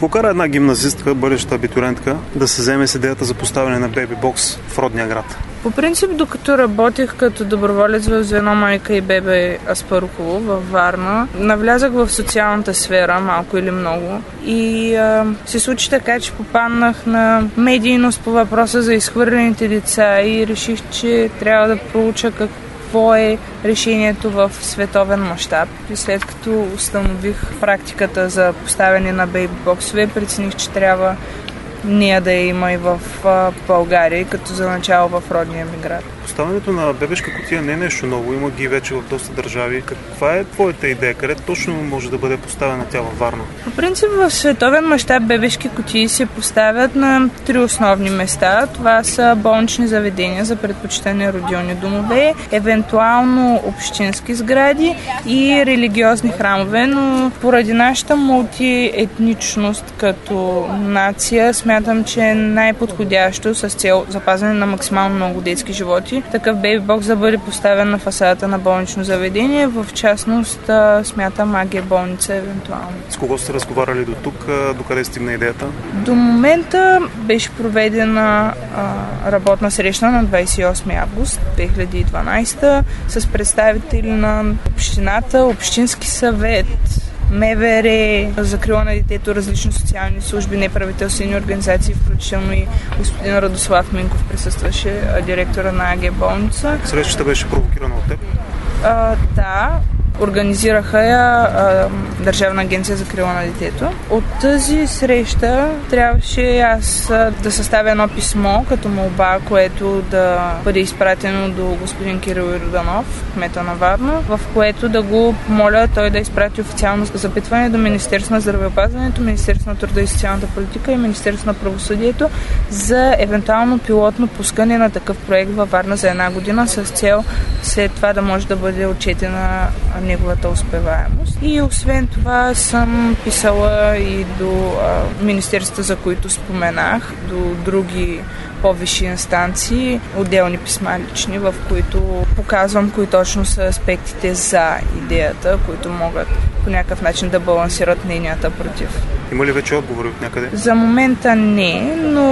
Какво кара една гимназистка, бъдеща абитуриентка, да се вземе с идеята за поставяне на бейби бокс в родния град? По принцип, докато работех като доброволец в звено майка и бебе Аспарухово във Варна, навлязах в социалната сфера, малко или много, и се случи така, че попаднах на медийност по въпроса за изхвърлените деца и реших, че трябва да проуча какво е решението в световен мащаб. И след като установих практиката за поставяне на бейби боксове, прецених, че трябва нея да я има и в България, като за начало в родния ми град. Поставянето на бебешка кутия не е нещо ново, има ги вече в доста държави. Каква е твоята идея? Къде точно може да бъде поставена тя във Варна? По принцип в световен мащаб бебешки кутии се поставят на 3 основни места. Това са болнични заведения за предпочитани родилни домове, евентуално общински сгради и религиозни храмове, но поради нашата мултиетничност като нация смятам, че е най-подходящо с цел запазване на максимално много детски животи такъв бейби бокс да бъде поставен на фасадата на болнично заведение. В частност смятам АГ болница евентуално. С кого сте разговаряли до тук? Докъде стигна идеята? До момента беше проведена работна среща на 28 август 2012 с представители на общината, Общински съвет, МВР, закрила на детето, различни социални служби, неправителствени организации, включително и господин Радослав Минков присъстваше, директора на АГ болница. Срещата беше провокирана от теб? Да. Организираха я Държавна агенция за закрила на детето. От тази среща трябваше аз да съставя едно писмо като молба, което да бъде изпратено до господин Кирил Йорданов, кмета на Варна, в което да го помоля той да изпрати официално запитване до Министерството на здравеопазването, Министерството на труда и социалната политика и Министерството на правосъдието за евентуално пилотно пускане на такъв проект във Варна за 1 година с цел след това да може да бъде отчетена неговата успеваемост. И освен това съм писала и до министерства, за които споменах, до други по-висши инстанции, отделни писма лични, в които показвам кои точно са аспектите за идеята, които могат по някакъв начин да балансират мненията против. Има ли вече отговори от някъде? За момента не, но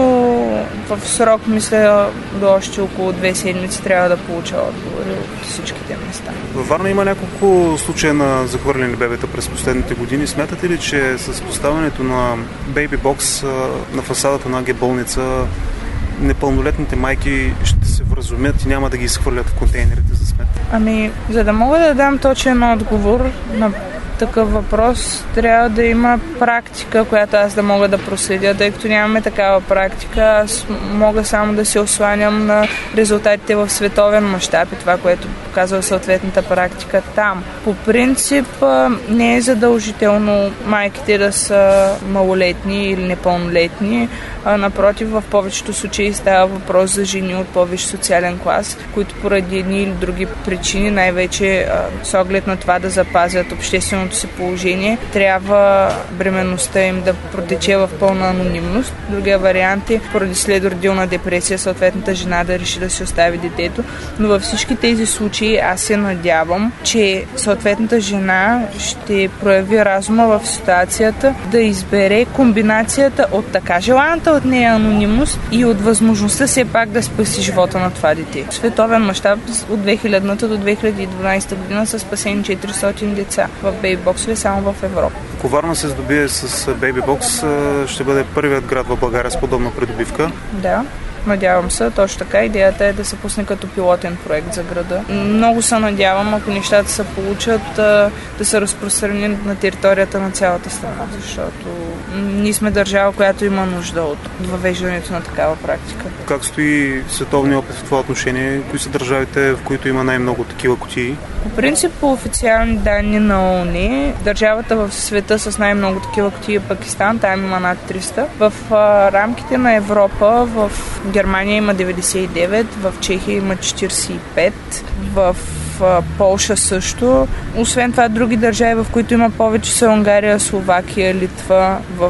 в срок, мисля, до още около 2 седмици трябва да получа отговори от всичките места. Във Варна има няколко случая на захвърлени бебета през последните години. Смятате ли, че с поставянето на бейби бокс на фасадата на АГ болница непълнолетните майки ще се вразумят и няма да ги изхвърлят в контейнерите за смет? За да мога да дам точен отговор на такъв въпрос, трябва да има практика, която аз да мога да проследя, тъй като нямаме такава практика. Аз мога само да се осланям на резултатите в световен мащаб и това, което показва съответната практика там. По принцип не е задължително майките да са малолетни или непълнолетни. Напротив, в повечето случаи става въпрос за жени от по-висш социален клас, които поради едни или други причини, най-вече с оглед на това да запазят общественото си положение, трябва бременността им да протече в пълна анонимност. Другия вариант е поради следродилна депресия съответната жена да реши да си остави детето. Но във всички тези случаи аз се надявам, че съответната жена ще прояви разума в ситуацията да избере комбинацията от така желаната от нея анонимност и от възможността все пак да спаси живота на това дете. В световен мащаб от 2000 до 2012 година са спасени 400 деца в бейби-боксове само в Европа. Ако Варна се здобие с бейби-бокс, ще бъде първият град в България с подобна придобивка? Да. Надявам се, точно така. Идеята е да се пусне като пилотен проект за града. Много се надявам, ако нещата се получат, да се разпространи на територията на цялата страна, защото ние сме държава, която има нужда от въвеждането на такава практика. Как стои световния опит в това отношение? Кои са държавите, в които има най-много такива кутии? По принцип, по официални данни на ООН, държавата в света с най-много такива кутии е Пакистан, там има над 300. В рамките на Европа, в Германия има 99, в Чехия има 45, в Полша също. Освен това, други държави, в които има повече, са Унгария, Словакия, Литва. В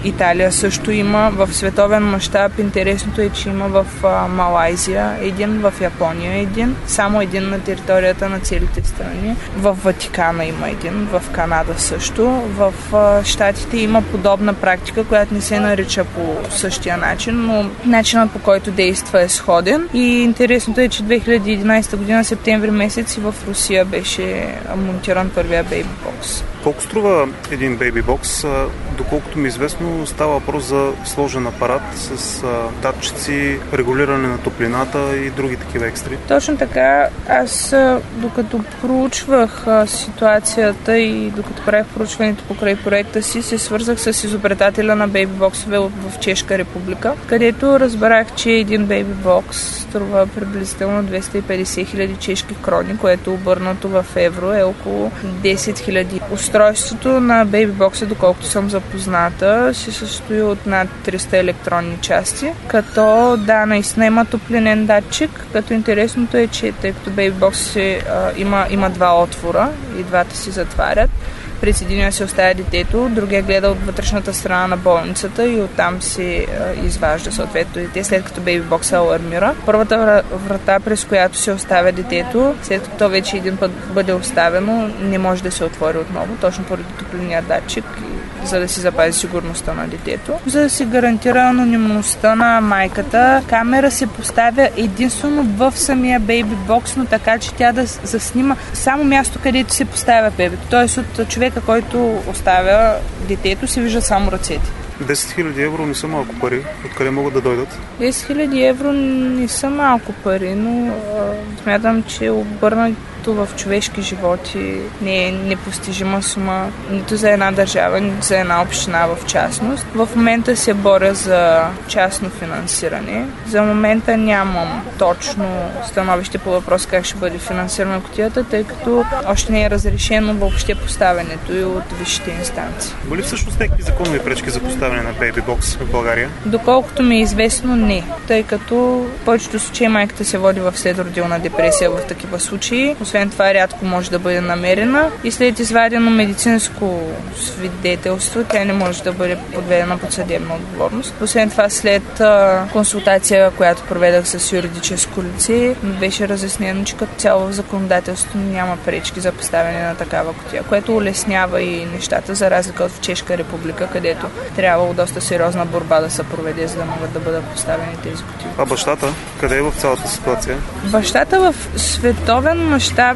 Италия също има. В световен мащаб интересното е, че има в Малайзия един, в Япония един, само един на територията на целите страни. В Ватикана има един, в Канада също. В Щатите има подобна практика, която не се нарича по същия начин, но начинът, по който действа, е сходен. И интересното е, че 2011 година, септември месец, и в Русия беше монтиран първия бейбибокс. Колко струва един бейбибокс? Доколкото ми е известно, става въпрос за сложен апарат с датчици, регулиране на топлината и други такива екстри. Точно така. Аз, докато проучвах ситуацията и докато правих проучването покрай проекта си, се свързах с изобретателя на бейбибоксове в Чешка република, където разбрах, че един бейбибокс струва приблизително 250 хиляди чешки крони, което обърнато в евро е около 10 хиляди. Устройството на бейбибокса, доколкото съм запозната, се състои от над 300 електронни части, като наистина има топлинен датчик, като интересното е, че тъй като бейбибокс има два отвора и двата се затварят, през единия се оставя детето, другия гледа от вътрешната страна на болницата и оттам се изважда съответно дете, след като бейбибокса алармира. Първата врата, през която се оставя детето, след като вече един път бъде оставено, не може да се отвори отново, точно поради топлинния датчик, за да се запази сигурността на детето. За да се гарантира анонимността на майката, камера се поставя единствено в самия бейбибокс, но така, че тя да заснима само място, където се поставя бебето. Тоест от човека, който оставя детето, се вижда само ръцете. 10 000 евро не са малко пари. Откъде могат да дойдат? 10 000 евро не са малко пари, но смятам, че обърнато в човешки животи не е непостижима сума нито за една държава, нито за една община в частност. В момента се боря за частно финансиране. За момента нямам точно становище по въпрос как ще бъде финансирана кутията, тъй като още не е разрешено въобще поставянето и от висшите инстанции. Има ли всъщност някакви законови пречки за поставяне на бейбибокс в България? Доколкото ми е известно, не. Тъй като в повечето случаи майката се води в следродилна депресия в такива случаи. Освен това, рядко може да бъде намерена и след извадено медицинско свидетелство тя не може да бъде подведена под съдебна отговорност. Освен това, след консултация, която проведах с юридическо лице, беше разяснено, че като цяло в законодателството няма пречки за поставяне на такава кутия, което улеснява и нещата, за разлика от Чешка република, където трябвало доста сериозна борба да се проведе, за да могат да бъдат поставени тези кутии. А бащата? Къде е в цялата ситуация? Бащата в световен мащаб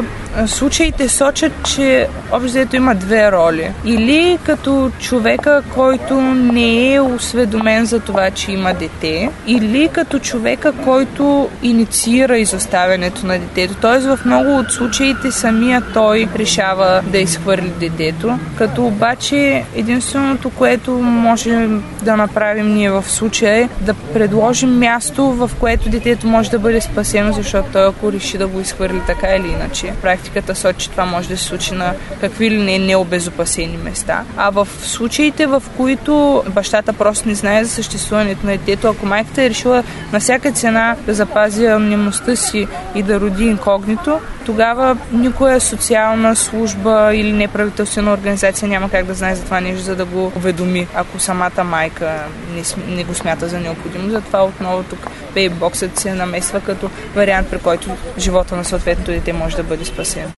случаите сочат, че общо има две роли. Или като човека, който не е осведомен за това, че има дете, или като човека, който инициира изоставянето на детето. Т.е. в много от случаите самия той решава да изхвърли детето, като обаче единственото, което можем да направим ние в случая е да предложим място, в което детето може да бъде спасено, защото той, ако реши да го изхвърли така или иначе, практиката сочи, че това може да се случи на какви ли не необезопасени места. А в случаите, в които бащата просто не знае за съществуването на детето, ако майката е решила на всяка цена да запази анонимността си и да роди инкогнито, тогава никоя социална служба или неправителствена организация няма как да знае за това нещо, за да го уведоми, ако самата майка не го смята за необходимо. Затова отново тук бейбибоксът се намесва като вариант, при който живота на съответното дете може да бъде спасен.